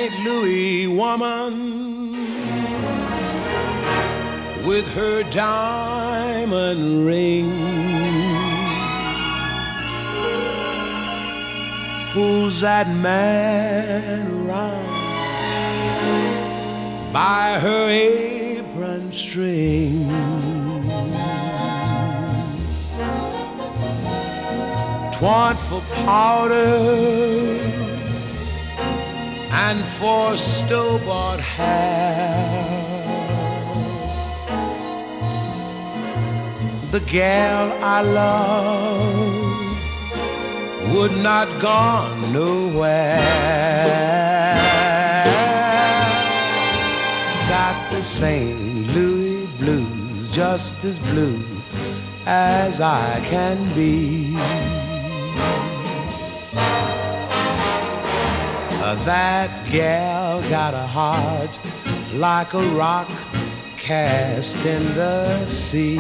St. Louis woman with her diamond ring. Pulls that man around by her apron string. Twant for powder and for store-bought hair. The gal I love would not gone nowhere. Got the St. Louis blues, just as blue as I can be. That gal got a heart like a rock cast in the sea.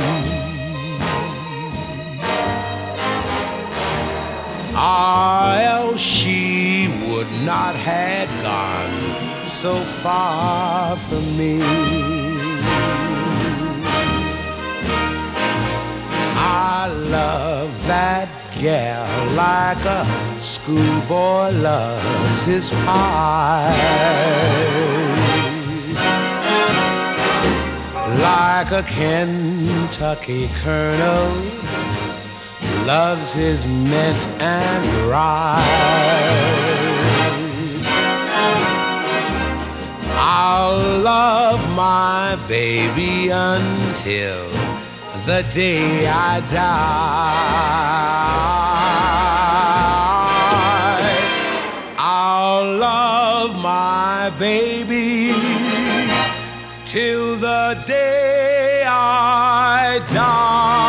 Or else she would not have gone so far from me. I love that gal like a schoolboy loves his pie, like a Kentucky colonel loves his mint and rye. I'll love my baby until the day I die. I'll love my baby till the day I die.